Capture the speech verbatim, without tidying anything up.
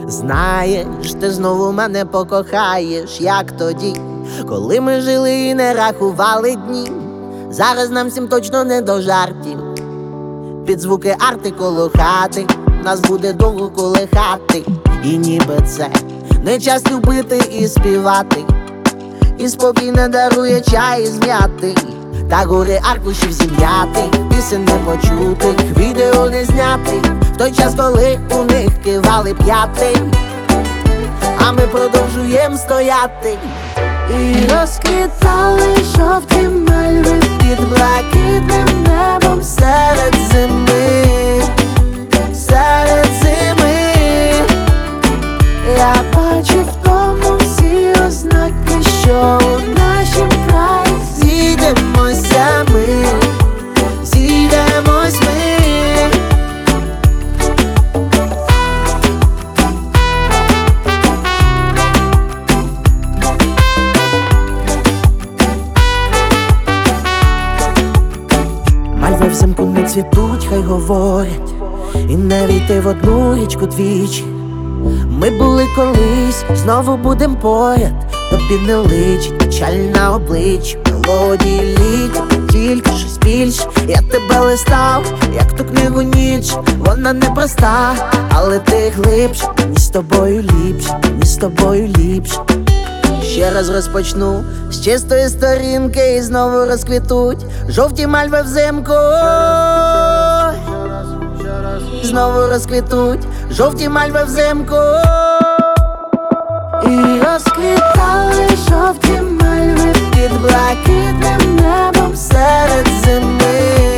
Знаєш, ти знову мене покохаєш, як тоді, коли ми жили і не рахували дні. Зараз нам всім точно не до жартів. Під звуки арти коло хати нас буде довго колихати. І ніби це не час любити і співати. І спокій не дарує чай з м'яти. Та гори аркушів зім'яти, пісень не почутих, відео не знятих. В той час, коли у них кивали п'ятий, а ми продовжуєм стояти. І розквітали жовті мальви Під блакитним небом серед зими, серед зими. Я бачу в тому всі ознаки, що у нашім краї Зійдемося ми, зійдемось ми. Мальви взимку не цвітуть, хай говорять, і не війти в одну річку двічі. Ми були колись, знову будем поряд. Тобі не личить печаль на обличчі. Мелодії літні, тільки щось більше. Я тебе листав, як ту книгу ніч. Вона непроста, але ти глибше. Мені з тобою ліпше, мені з тобою ліпше. Ще раз розпочну з чистої сторінки, і знову розквітуть жовті мальви взимку. Знову розквітуть жовті мальви взимку. І розквітали жовті мальви Під блакитним небом серед зими.